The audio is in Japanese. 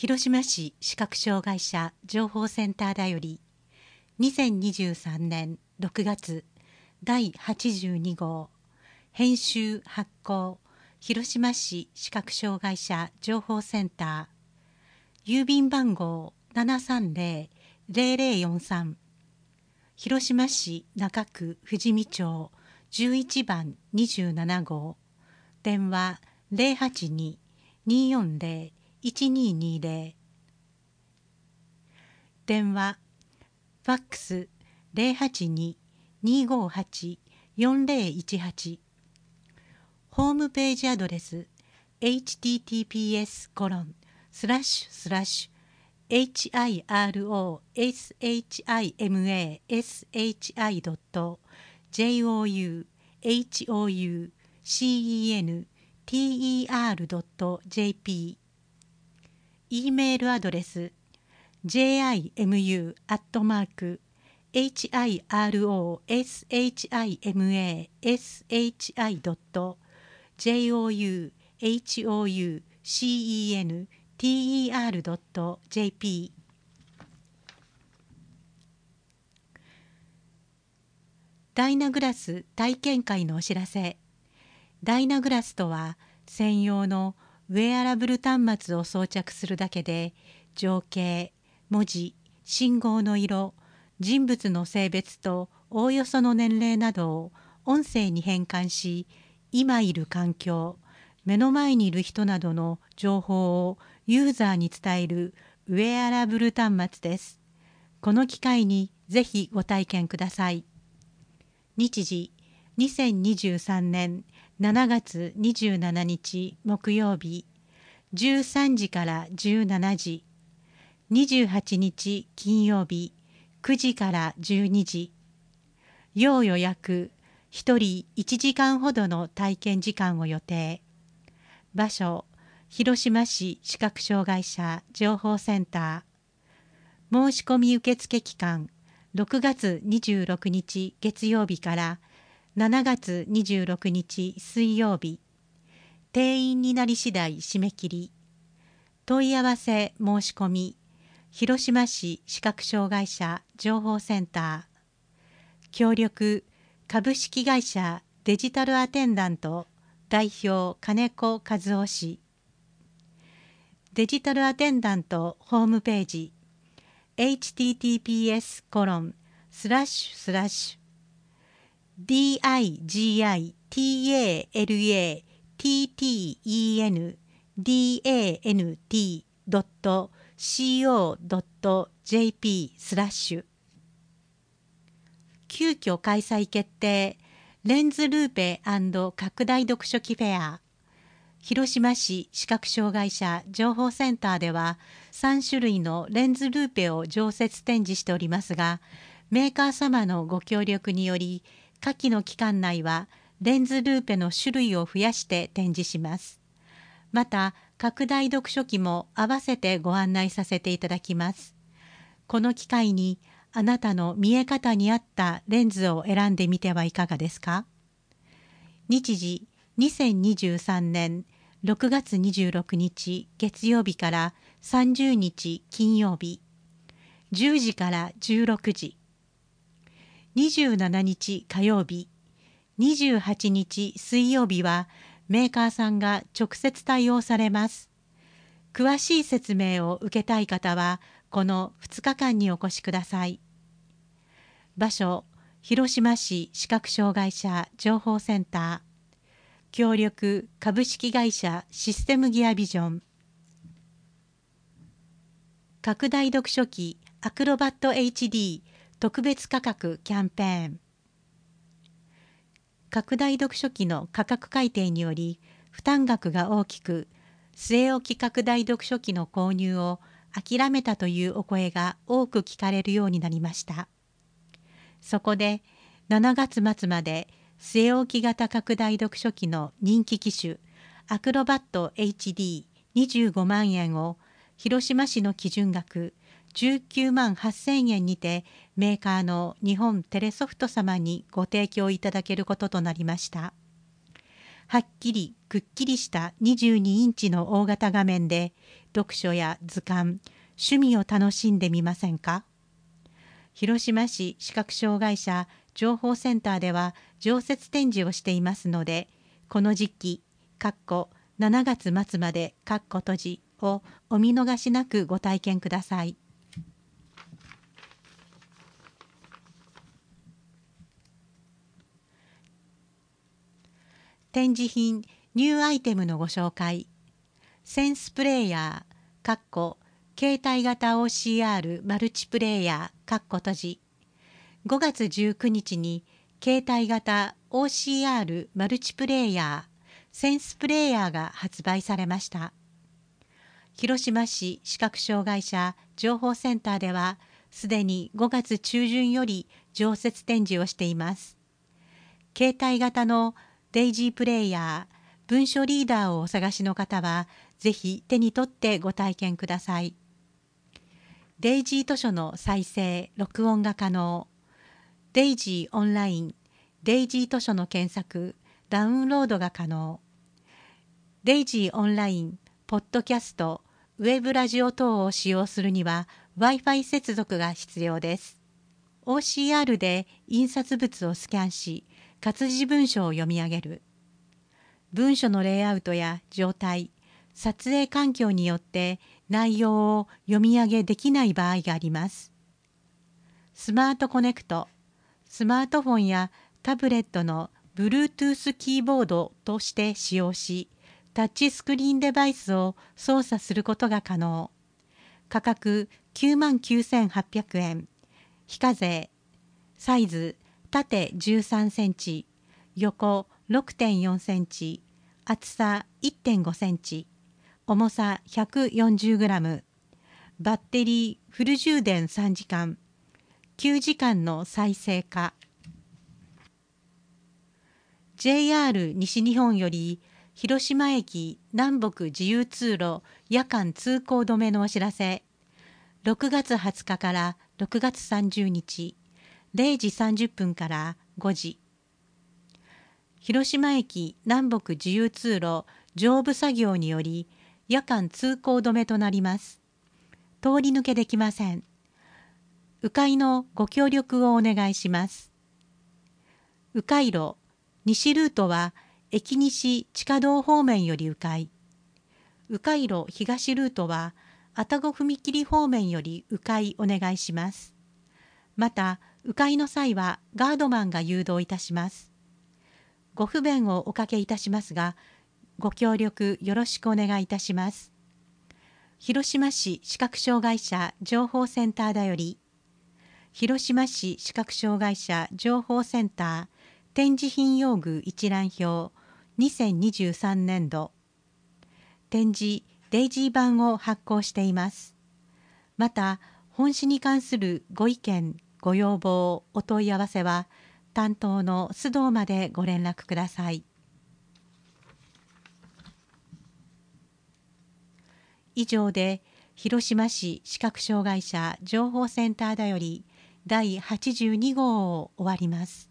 広島市視覚障害者情報センターだより2023年6月第82号編集発行広島市視覚障害者情報センター郵便番号730-0043広島市中区富士見町11番27号電話082-240-1220電話ファックス082-258-4018ホームページアドレス hiroshima.shima.jouhoucenter.jp E メールアドレス jimu@hiroshima.jouhoucenter.jp ダイナグラス体験会のお知らせ。ダイナグラスとは専用のウェアラブル端末を装着するだけで情景、文字、信号の色、人物の性別とおおよその年齢などを音声に変換し、今いる環境、目の前にいる人などの情報をユーザーに伝えるウェアラブル端末です。この機会にぜひご体験ください。日時2023年7月27日木曜日13時から17時、28日金曜日9時から12時、要予約1人1時間ほどの体験時間を予定。場所、広島市視覚障害者情報センター。申し込み受付期間、6月26日月曜日から7月26日水曜日。定員になり次第締め切り。問い合わせ申し込み、広島市視覚障害者情報センター。協力、株式会社デジタルアテンダント代表金子和夫氏。デジタルアテンダントホームページdigitalATENDANT.co.jp/ 急遽開催決定レンズルーペ&拡大読書機フェア。広島市視覚障害者情報センターでは3種類のレンズルーペを常設展示しておりますが、メーカー様のご協力により下記の期間内はレンズルーペの種類を増やして展示します。また拡大読書機も合わせてご案内させていただきます。この機会にあなたの見え方に合ったレンズを選んでみてはいかがですか。日時2023年6月26日月曜日から30日金曜日10時から16時、27日火曜日28日水曜日はメーカーさんが直接対応されます。詳しい説明を受けたい方はこの2日間にお越しください。場所、広島市視覚障害者情報センター。協力株式会社システムギアビジョン。拡大読書機アクロバット HD 特別価格キャンペーン。拡大読書機の価格改定により負担額が大きく、据え置き拡大読書機の購入を諦めたというお声が多く聞かれるようになりました。そこで7月末まで据え置き型拡大読書機の人気機種アクロバット HD25 万円を広島市の基準額19万8000円にてメーカーの日本テレソフト様にご提供いただけることとなりました。はっきりくっきりした22インチの大型画面で読書や図鑑、趣味を楽しんでみませんか。広島市視覚障害者情報センターでは常設展示をしていますので、この時期7月末まで閉じをお見逃しなくご体験ください。展示品ニューアイテムのご紹介。センスプレーヤー携帯型 OCR マルチプレーヤー閉じ。5月19日に携帯型 OCR マルチプレーヤーセンスプレーヤーが発売されました。広島市視覚障害者情報センターではすでに5月中旬より常設展示をしています。携帯型のデイジープレイヤー、文書リーダーをお探しの方はぜひ手に取ってご体験ください。デイジー図書の再生・録音が可能。デイジーオンライン、デイジー図書の検索、ダウンロードが可能。デイジーオンライン、ポッドキャスト、ウェブラジオ等を使用するには Wi-Fi 接続が必要です。OCR で印刷物をスキャンし、活字文書を読み上げる。文書のレイアウトや状態、撮影環境によって内容を読み上げできない場合があります。スマートコネクト、スマートフォンやタブレットの Bluetooth キーボードとして使用し、タッチスクリーンデバイスを操作することが可能。価格99,800円。非課税。サイズ縦13センチ、横6.4センチ、厚さ1.5センチ、重さ140グラム。バッテリーフル充電3時間、9時間の再生可。JR 西日本より広島駅南北自由通路夜間通行止めのお知らせ。6月20日から6月30日、0時30分から5時。広島駅南北自由通路上部作業により夜間通行止めとなります。通り抜けできません。迂回のご協力をお願いします。迂回路、西ルートは駅西地下道方面より迂回。迂回路東ルートは愛宕踏切方面より迂回お願いします。また、迂回の際はガードマンが誘導いたします。ご不便をおかけいたしますが、ご協力よろしくお願いいたします。広島市視覚障害者情報センターだより、広島市視覚障害者情報センター展示品用具一覧表2023年度展示デイジー版を発行しています。また、本誌に関するご意見、ご要望、お問い合わせは担当の須藤までご連絡ください。以上で広島市視覚障害者情報センターだより第82号を終わります。